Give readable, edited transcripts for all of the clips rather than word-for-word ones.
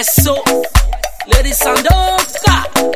Yes, so ladies and gentlemen.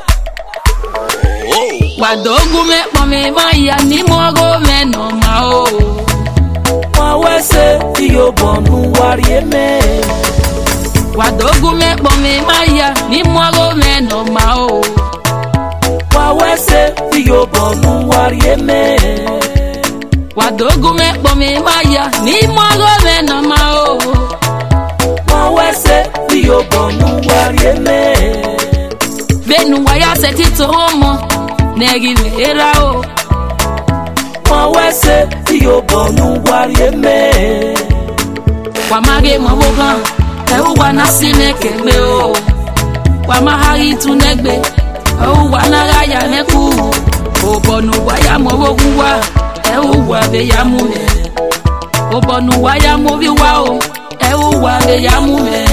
Wadogu me pome maya ni mogo me no mao. Wawese iyo bonu warie me. Wadogu me pome maya ni mogo me no mao. Wawese iyo bonu warie me. Wadogu me pome maya ni mogo me no mao. Wawese iyo bonu warie me. Benu waya setito homo negi vera o. Wawese iyo bonu warie me. Wamage mabogan e wa na sinekebe o. Wamahari tunegbe e wa na raya meku. Obonu waya mowoguwa e wa be yamume. Obonu waya mobiwa o e wa be yamume.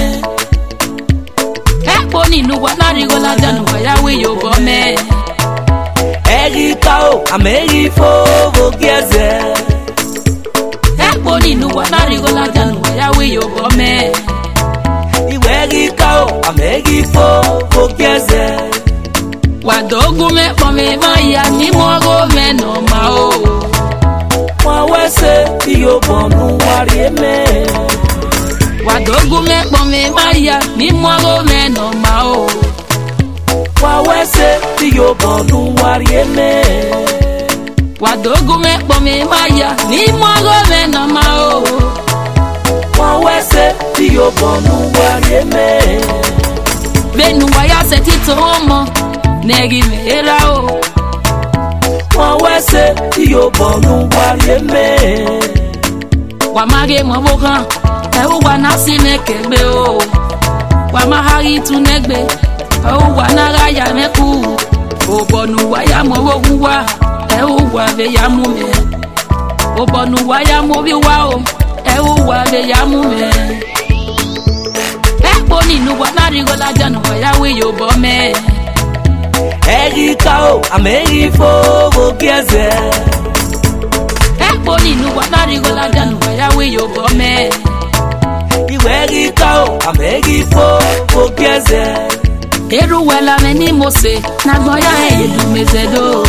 Boni nuwa na rigola janu ya we yo bome. Erika o ameri fo vogieze. Boni nuwa na rigola janu ya we yo bome. Iwe Erika o ameri fo vogieze. Wadogu me pome maya ni mogo me no mao. Wawese iyo bonu warie me. Wadogu me pome maya ni mogo me no mao. Wawese iyo bonu warie me. Wadogu me pome maya ni mogo me no mao. Wawese iyo bonu warie me. Benu waya setito homo negi vera o. Wawese iyo bonu warie me. Wamage mabogan e wa na sinekebe o. Wamahari tunegbe e wa na raya meku. Obonu waya mowoguwa e wa be yamume. Obonu waya mobiwa o e wa be yamume. Boni nuwa na rigola janu ya we yo bome. Erika o ameri fo vogieze. Boni nuwa na rigola janu ya we yo bome. Iwe Erika o ameri fo vogieze. Eru wela meni mose na goya e lumezedo.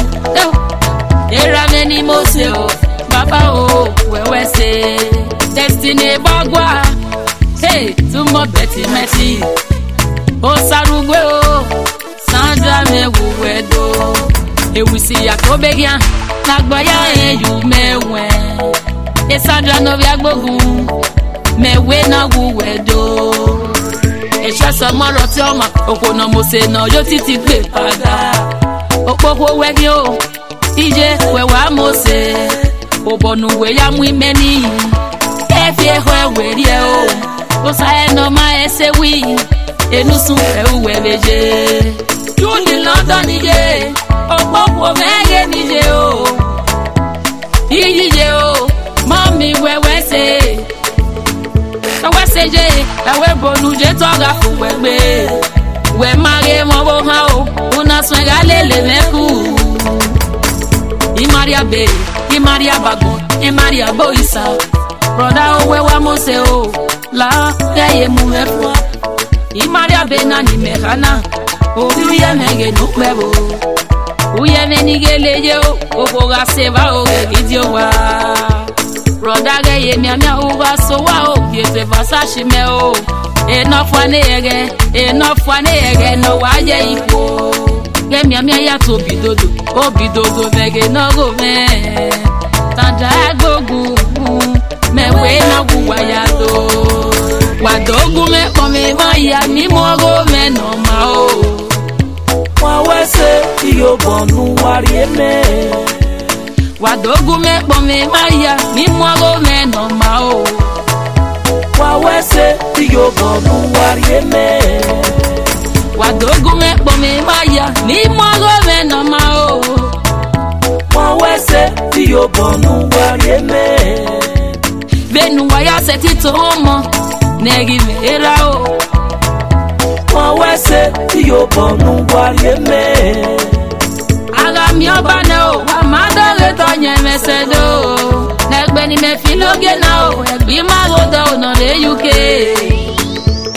Era meni mose o baba o wewe se. Destiny bagwa. Hey, tumo beti meti. O sarugwe o Sandra me wuwedo. Ewisi yakobegia na gboya eyu mewe. E Sandra no bi agbogun mewe na wuwedo. E shasa moro ti oma okona mose na yo titi gbe pada. Opopo wegi o ije wewa mose. Obonu we ya mu imeni. Efi ehwe weri e o. Osa eno ma ese wi enusun ewe beje. You ni London nije opopo mege nije o. Iyije o mami wewe se. Wewe seje ewe bonu je toga fu wegbe. We mage mo bo ha o una swega lele meku. Imaria be, Imaria bagon, Imaria boisa. Brother o we wa mose o. La gaye muerfo Imaria bena ni mehana o uye mege nukwebo uye menigele yo oboga seba o video wa Roda gaye miamia uga so wa o yete vasashi me o enough wane ege no waje ipo ge miamia ya to bidodo mege no go me tanda gogu mewe na guwa ya do. Wadogu me pome maya ni mogo me no mao. Wawese iyo bonu warie me. Wadogu me pome maya ni mogo me no mao. Wawese iyo bonu warie me. Wadogu me pome maya ni mogo me no mao. Wawese iyo bonu warie me. Benu waya setito homo negi vera o. Wawese iyo bonu warie me. Aga mi obana o amadore to nyemesedo. Negbe ni me filoge na o egbi magodo no le UK.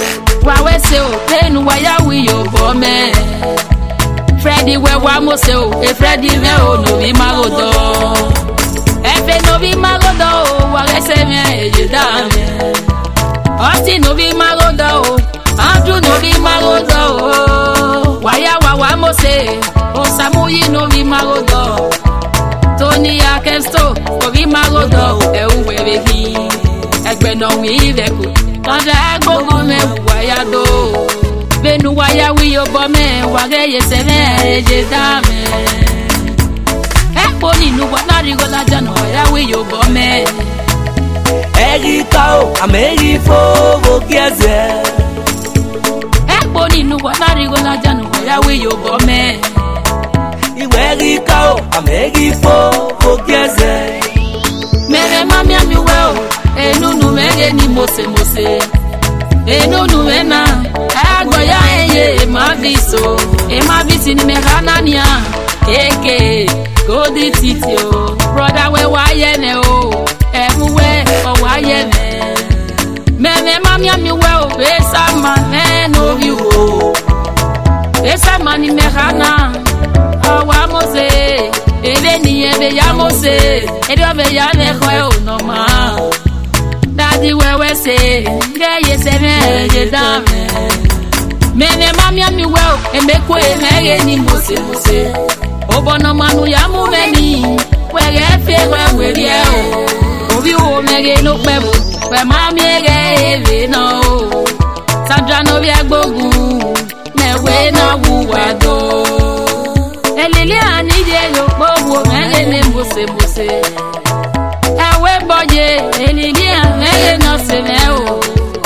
wawese o penu waya wi yo bome Freddy we wa mo se o e Freddy me o no bi magodo efe no bi magodo o wawese me eje da me Osti no bi magodo o Andrew no bi magodo o waya wa mo se o Samuyi no bi magodo Tony Akesto no bi magodo e uwere hi egbe no wi veku Tọ́jà gbogbo mẹ́wù wáyà dó. Bẹ́ẹ̀ni wáyà wí yóò bọ́ mẹ́, wàgẹ́ yẹ sẹ́mẹ́ ẹ̀jẹ̀ dá mẹ́. Ẹ kò nínú wọn náà rí gọ́lá jàǹdà wáyà wí yóò bọ́ mẹ́. Ẹ̀rí ká o, àmì èyí fowó gẹ̀ẹ́sẹ̀. Ẹ kò nínú wọn náà rí gọ́lá jàǹdà wáyà wí yóò bọ́ mẹ́. Ìwé rí ká o, àmì èyí fowó gẹ̀ẹ́sẹ̀. Mẹ́rẹ̀ má mi àmì wẹ́ o. Enunu mege ni mose Enunu mena Agoya eye maviso E mavisi ni mekanania Eke Godi titi o Brother we wayene o Emuwe o wayene Meme mami ami we o Besa man no view o Besa mani mekana Awa mose Ele ni ebe ya mose Ede obe ya nekwe o no ma Daddy wewe say, yeah yes me je dame. Mene mami ami well, e me kwe me ni mose. Obono manu ya mu meni, we ge fe we rie o. Obi o me ge no pebo, we mami ge eve no. Sandra no bi agbogun, me we na wu wado. Elele ani je yo powo me ni mose. Ewe boye, elili ame no se me o.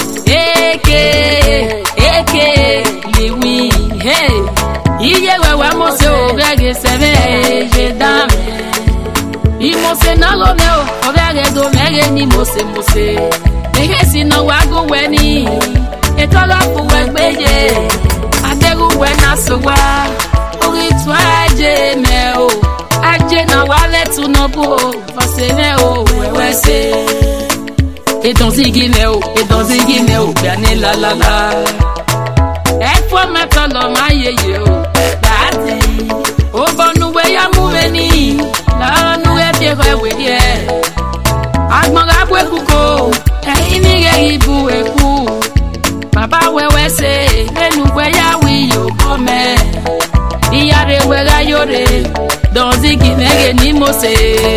Eke, liwi, hey. Iye wewe mo se o gege se me je dame. Imo se na lo me o, obege do mege ni mo se. Mege si no wago weni, etola fu wegbeje. Adegu we na so wa, ori tu aje me o. Aje na wale tu no bo, fasene o wewe se. Et dans zigine o, biane la. E fo meto lo ma yeye o, dadi. O bonu we ya mu veni, la nu e pie we die. Agbon ga bu ekuko, e imi ge ibu eku. Baba wewe se, enu we ya wi yo bome. Iyare we ga yore. Donzi ginege ni mose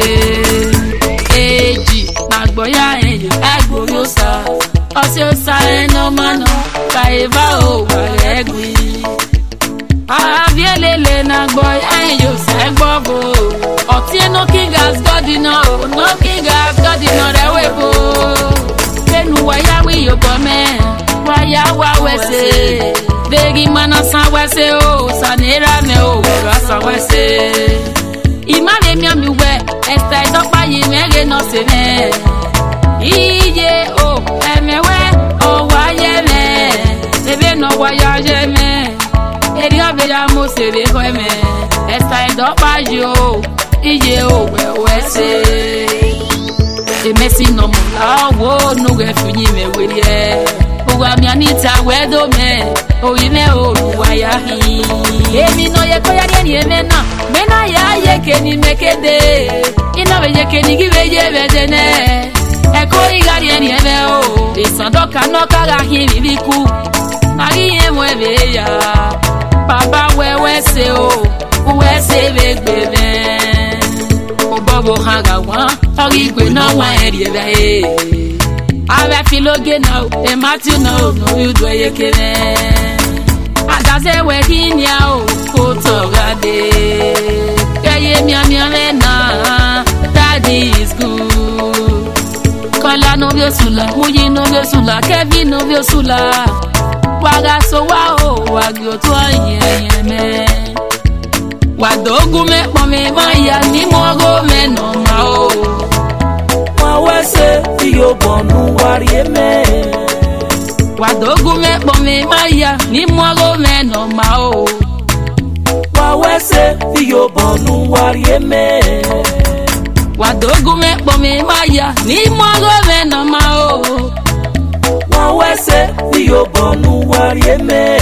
Eji Nagboya enye Agbori osa Osi osa eno mano Kaeva o waregwi Avielele Nagboya enye osa egbobo Oti no king has God no king has God rewebo Kenu waya wi yobome Waya wawese Vegi mana san wese o Sanera me o Rasa wese Imale mi ami we Esta idopa yi mege no se me Iye o Emewe o waye me Ebe no waya je me Eri obe ya mo se be kwe me Esta idopa yi o Iye o we wese Emesi no mula wo Nuge funyi me wirie Uwa mi anita wedo me Oyi me o waya hi Emi no ye koya ni emena Mena ya ye keni mekede Ina we ye keni give ye bedene Eko igari ni ebe o Isandoka no kara hi viviku Nari ye mwebe ya Baba wewe se o Uwe se begbebe Obobo hanga wan Ori gwe no wan eri ebe Ave filoge no E Matthew no you do ye kene Adaze we hinya o Kotogade Keye miamia mena Daddy is good Kola no biosula Muyi no biosula Kevin no biosula Waga so wa o Wagi otu anye me Wadogu me pome maya Ni mogo me no ma o Wawese Iyo bonu wari me Wadogu me pome maya Ni mogo me no ma o Wawese Iyo bonu wari me Wadogu me pome maya Ni mogo me no ma o Wawese wese ni obonu wari eme